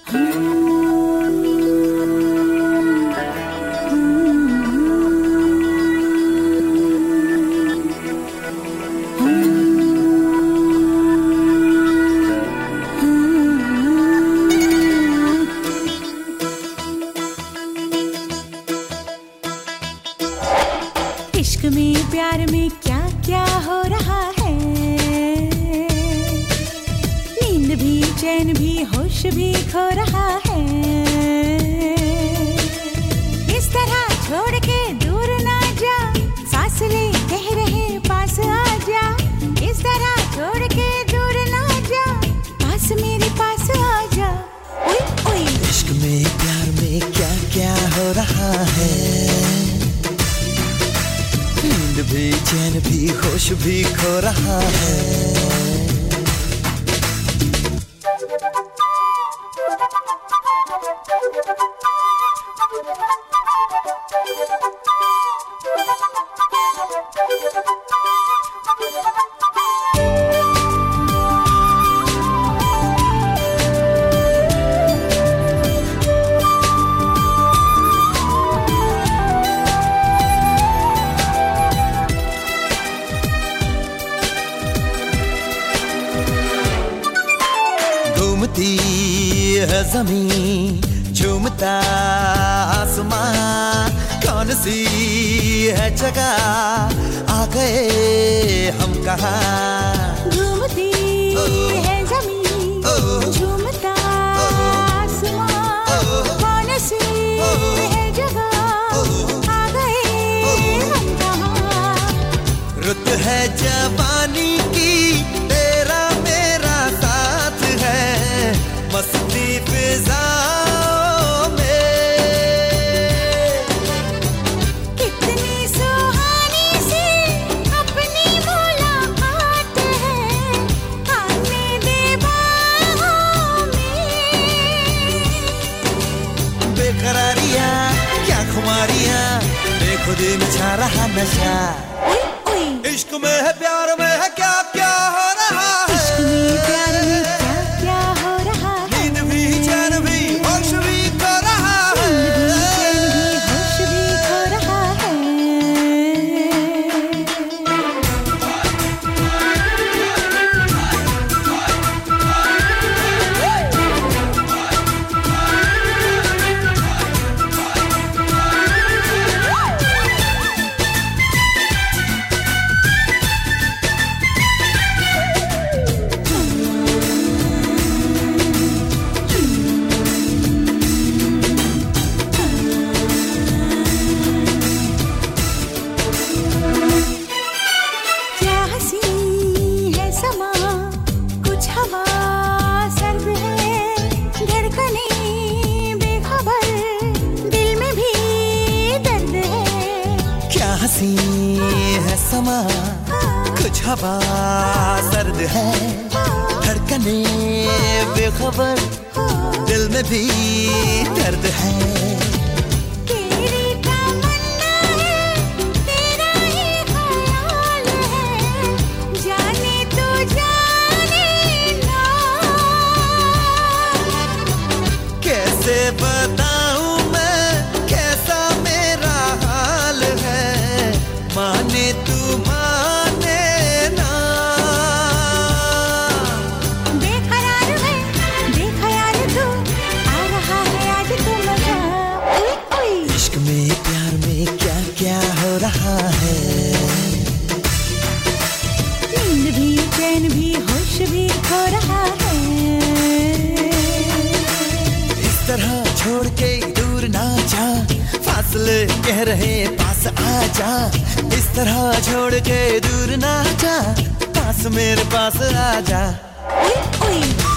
इश्क में प्यार में क्या क्या हो रहा है, नींद भी चैन भी होश भी खो रहा है। इस तरह छोड़ के दूर ना जा, फासले कह रहे पास आ जा। इस तरह छोड़ के दूर ना जा, पास मेरे पास आ जा। ओए ओए इश्क में प्यार में क्या क्या हो रहा है, नींद भी चैन भी होश भी खो रहा है। घूमती है ज़मीं झूमता आसमां, कौन सी है जगह आ गए हम कहाँ। घूमती है ज़मीं झूमता आसमां, कौन सी है जगह आ गए हम कहाँ। रुत है जवानी की तेरा मेरा साथ है, मस्ती फिजाओं में। कितनी सुहानी सी अपनी मुलाकात है, आने दे बाहों में। बेकरारियां क्या खुमारियां, बेखुदी में छा रहा नशा। इश्क में है प्यार में है क्या क्या हो रहा है, इश्क में प्यार में क्या क्या हो रहा है, नींद भी चैन भी होश भी खो रहा है। चैन भी होश भी खो रहा है। क्या हंसी है समा, कुछ हवा सर्द है, धड़कने बेखबर, दिल में भी दर्द है। क्या हंसी है समा, कुछ हवा सर्द है, धड़कने बेखबर, दिल में भी दर्द है। तेरी तमन्ना है, तेरा ही ख्याल है, जाने तो जाने ना। कैसे बताऊं मैं कैसा मेरा हाल है, माने तू माने ना। बेकरार है बेख्याल तू, आ रहा है आज तो मजा। ओए ओए इश्क में प्यार में क्या क्या हो रहा है, नींद भी चैन भी होश भी खो रहा है। इस तरह छोड़ के दूर ना जा, फासले कह रहे पास आ जा। इस तरह छोड़ के दूर ना जा, पास मेरे पास आ जा। ओए ओए